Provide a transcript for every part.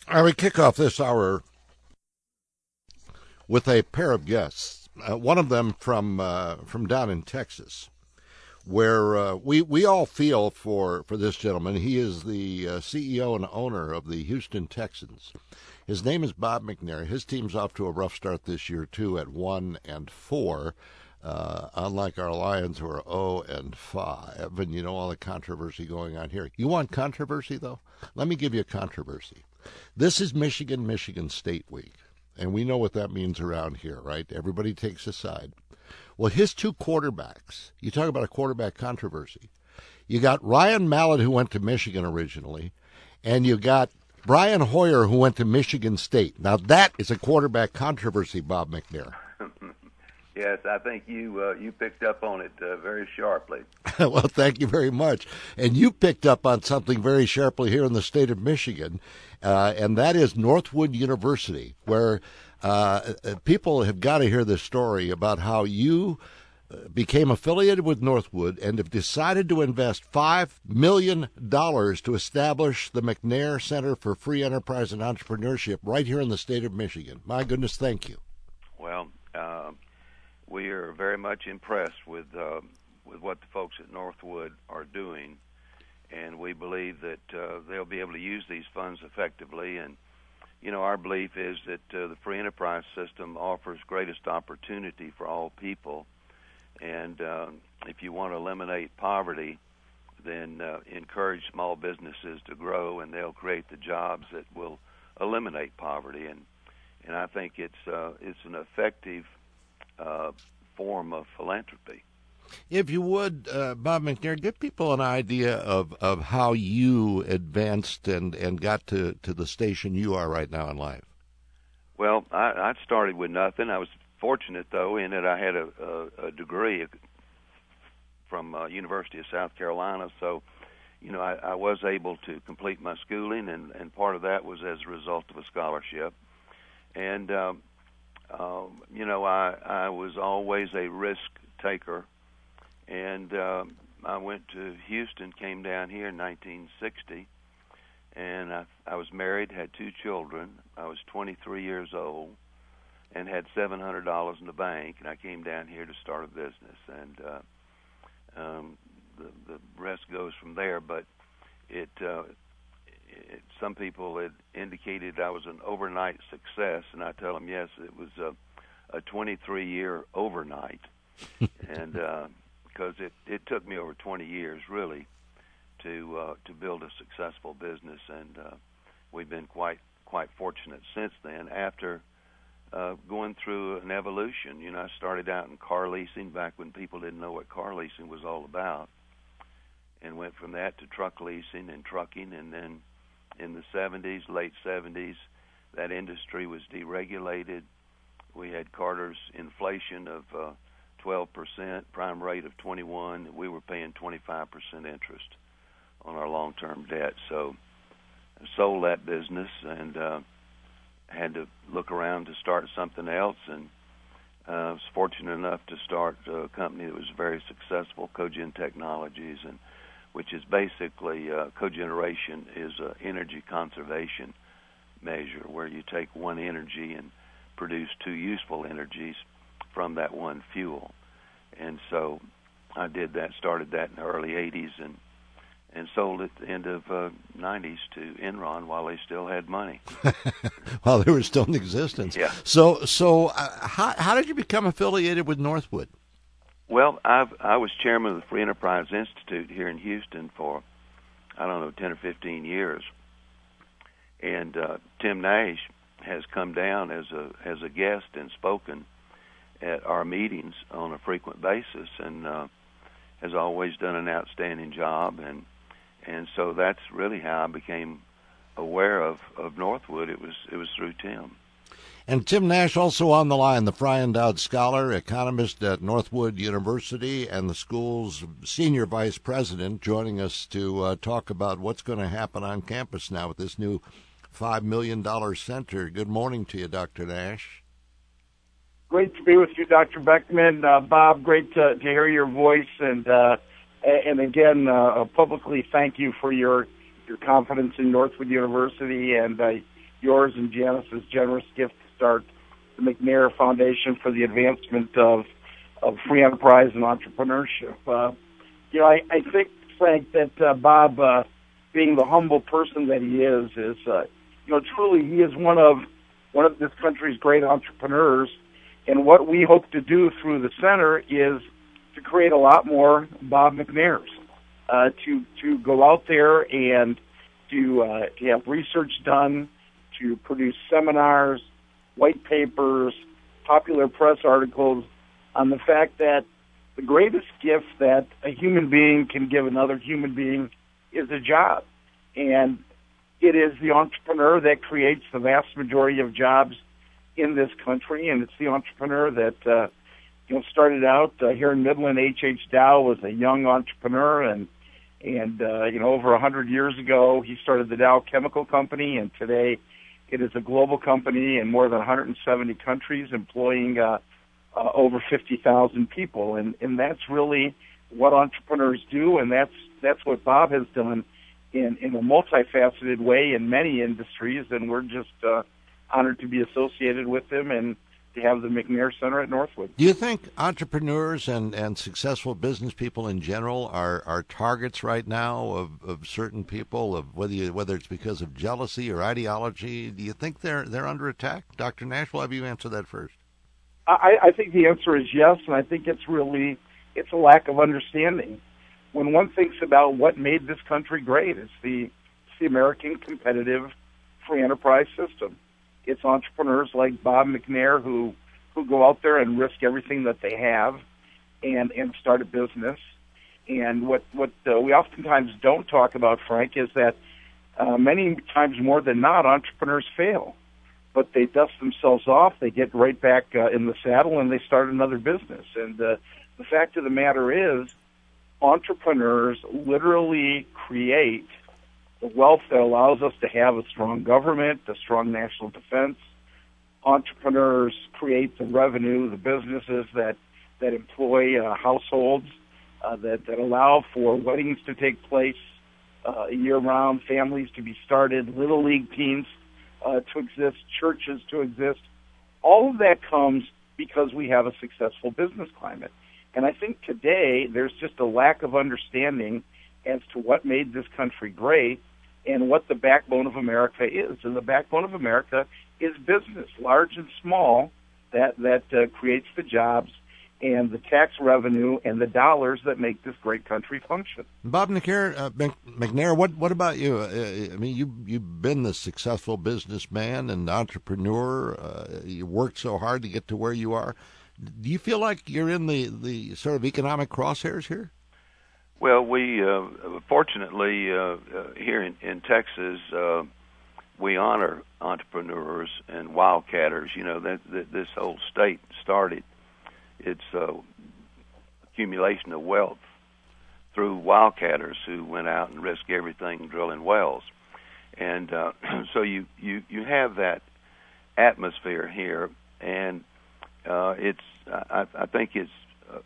I would kick off this hour with a pair of guests. One of them from down in Texas, where we all feel for this gentleman. He is the CEO and owner of the Houston Texans. His name is Bob McNair. His team's off to a rough start this year too, at 1-4. Unlike our Lions, who are 0-5, and you know all the controversy going on here. You want controversy, though? Let me give you a controversy. This is Michigan State Week, and we know what that means around here, right? Everybody takes a side. Well, his two quarterbacks, you talk about a quarterback controversy. You got Ryan Mallett, who went to Michigan originally, and you got Brian Hoyer, who went to Michigan State. Now, that is a quarterback controversy, Bob McNair. Yes, I think you picked up on it very sharply. Well, thank you very much. And you picked up on something very sharply here in the state of Michigan, and that is Northwood University, where people have got to hear this story about how you became affiliated with Northwood and have decided to invest $5 million to establish the McNair Center for Free Enterprise and Entrepreneurship right here in the state of Michigan. My goodness, thank you. Well, we are very much impressed with what the folks at Northwood are doing, and we believe that they'll be able to use these funds effectively. And you know, our belief is that the free enterprise system offers greatest opportunity for all people, and if you want to eliminate poverty, then encourage small businesses to grow, and they'll create the jobs that will eliminate poverty. And I think it's an effective form of philanthropy. If you would, Bob McNair, give people an idea of how you advanced and got to the station you are right now in life. Well, I started with nothing. I was fortunate, though, in that I had a degree from University of South Carolina. So, you know, I was able to complete my schooling, and part of that was as a result of a scholarship. And you know, I was always a risk taker, and I went to Houston, came down here in 1960, and I was married, had two children. I was 23 years old and had $700 in the bank, and I came down here to start a business, and the rest goes from there. But some people had indicated I was an overnight success, and I tell them, yes, it was a 23-year overnight, and because it took me over 20 years, really, to build a successful business, and we've been quite fortunate since then. After going through an evolution, you know, I started out in car leasing back when people didn't know what car leasing was all about, and went from that to truck leasing and trucking, and then in the 70s, late 70s, that industry was deregulated. We had Carter's inflation of 12%, prime rate of 21. We were paying 25% interest on our long-term debt. So I sold that business and had to look around to start something else, and I was fortunate enough to start a company that was very successful, Cogen Technologies, and which is basically cogeneration is an energy conservation measure where you take one energy and produce two useful energies from that one fuel. And so I did that, started that in the early 80s, and sold it at the end of 90s to Enron while they still had money. While they were still in existence. Yeah. So how did you become affiliated with Northwood? Well, I was chairman of the Free Enterprise Institute here in Houston for, 10 or 15 years. And Tim Nash has come down as a guest and spoken at our meetings on a frequent basis, and has always done an outstanding job. And so that's really how I became aware of Northwood. It was through Tim. And Tim Nash also on the line, the Frye Endowed Scholar, economist at Northwood University, and the school's senior vice president, joining us to talk about what's going to happen on campus now with this new $5 million center. Good morning to you, Dr. Nash. Great to be with you, Dr. Beckman. Bob, great to hear your voice, and again, publicly thank you for your confidence in Northwood University and yours and Janice's generous gift to start the McNair Foundation for the Advancement of Free Enterprise and Entrepreneurship. I think, Frank, that Bob, being the humble person that he is truly he is one of this country's great entrepreneurs. And what we hope to do through the center is to create a lot more Bob McNairs, to go out there and to have research done, to produce seminars, white papers, popular press articles on the fact that the greatest gift that a human being can give another human being is a job. And it is the entrepreneur that creates the vast majority of jobs in this country, and it's the entrepreneur that started out here in Midland. H.H. Dow was a young entrepreneur, and over 100 years ago he started the Dow Chemical Company, and today it is a global company in more than 170 countries, employing over 50,000 people, and that's really what entrepreneurs do, and that's what Bob has done in a multifaceted way in many industries, and we're just honored to be associated with him and to have the McNair Center at Northwood. Do you think entrepreneurs and successful business people in general are targets right now of certain people, of whether it's because of jealousy or ideology? Do you think they're under attack? Dr. Nash, will have you answer that first. I think the answer is yes, and I think it's a lack of understanding. When one thinks about what made this country great, it's the American competitive free enterprise system. It's entrepreneurs like Bob McNair who go out there and risk everything that they have and start a business. And what we oftentimes don't talk about, Frank, is that many times more than not, entrepreneurs fail. But they dust themselves off, they get right back in the saddle, and they start another business. And the fact of the matter is, entrepreneurs literally create the wealth that allows us to have a strong government, a strong national defense. Entrepreneurs create the revenue, the businesses that employ households, that allow for weddings to take place year-round, families to be started, little league teams to exist, churches to exist. All of that comes because we have a successful business climate. And I think today there's just a lack of understanding as to what made this country great and what the backbone of America is. And the backbone of America is business, large and small, that creates the jobs and the tax revenue and the dollars that make this great country function. Bob McNair, what about you? I mean, you've been the successful businessman and entrepreneur. You worked so hard to get to where you are. Do you feel like you're in the sort of economic crosshairs here? Well, we fortunately here in Texas we honor entrepreneurs and wildcatters. You know that this whole state started its accumulation of wealth through wildcatters who went out and risked everything drilling wells, and so you have that atmosphere here, and I think it's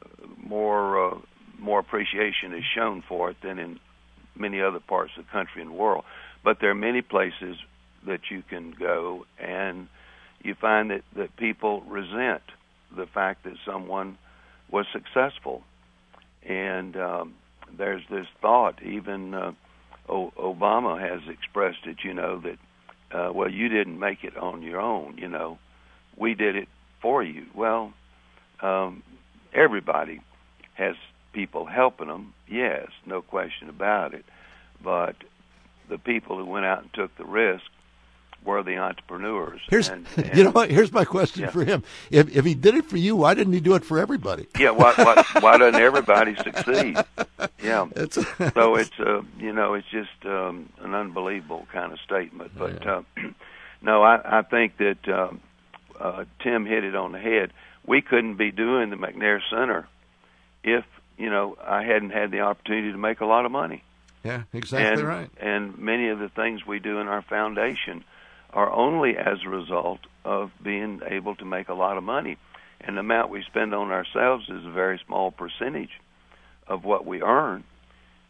more appreciation is shown for it than in many other parts of the country and the world. But there are many places that you can go, and you find that people resent the fact that someone was successful. And there's this thought, even Obama has expressed it, that, well, you didn't make it on your own, we did it for you. Well, everybody has people helping them, yes, no question about it. But the people who went out and took the risk were the entrepreneurs. Here's my question for him. If he did it for you, why didn't he do it for everybody? Yeah, why doesn't everybody succeed? Yeah. So it's it's just an unbelievable kind of statement. But no, I think that Tim hit it on the head. We couldn't be doing the McNair Center if I hadn't had the opportunity to make a lot of money. Yeah, exactly right. And many of the things we do in our foundation are only as a result of being able to make a lot of money. And the amount we spend on ourselves is a very small percentage of what we earn.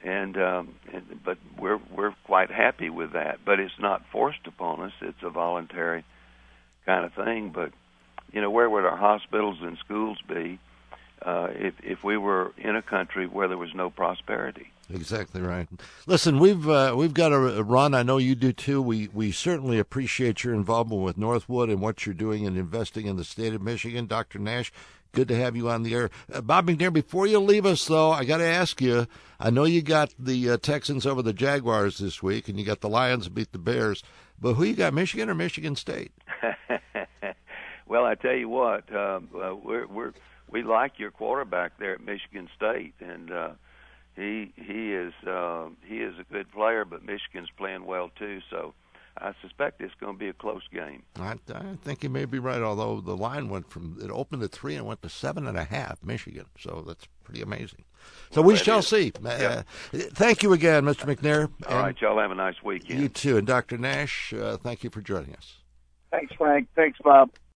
but we're quite happy with that. But it's not forced upon us; it's a voluntary kind of thing. But where would our hospitals and schools be if we were in a country where there was no prosperity? Exactly right. Listen, we've got a run. I know you do too. We certainly appreciate your involvement with Northwood and what you're doing and investing in the state of Michigan. Dr. Nash, good to have you on the air. Bob McNair, before you leave us, though, I got to ask you, I know you got the Texans over the Jaguars this week, and you got the Lions beat the Bears, but who you got, Michigan or Michigan State? Well, I tell you what, we like your quarterback there at Michigan State, and he is a good player, but Michigan's playing well too. So I suspect it's going to be a close game. I think you may be right. Although the line it opened at 3 and went to 7.5, Michigan. So that's pretty amazing. So we shall see. Yep. Thank you again, Mr. McNair. All right, y'all have a nice weekend. You too, and Dr. Nash. Thank you for joining us. Thanks, Frank. Thanks, Bob.